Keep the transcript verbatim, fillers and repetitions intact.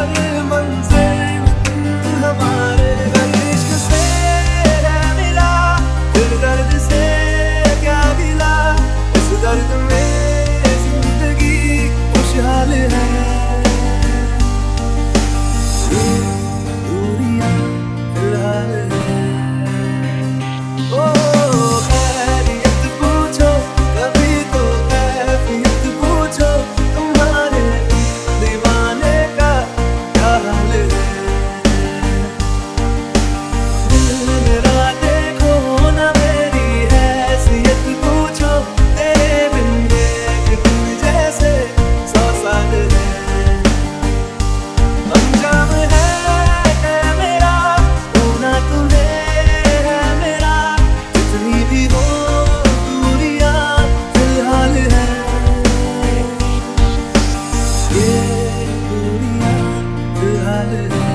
हर मंजिल हमारे घर इश्क से है मिला, फिर दर्द से क्या गिला, इस दर्द में जिंदगी खुशहाल है। ये दूरियां फिलहाल है। ओ खैरियत पूछो कभी तो कैफियत पूछो, तुम्हारे दीवाने का क्या हाल है। दिल मेरा देखो ना मेरी हैसियत पूछो, तेरे बिन एक दिन जैसे सौ साल है। अंजाम है मेरा होना तुम्हें है मेरा, जितनी भी हो दूरियां फिलहाल है। ये दूरियां फिलहाल है।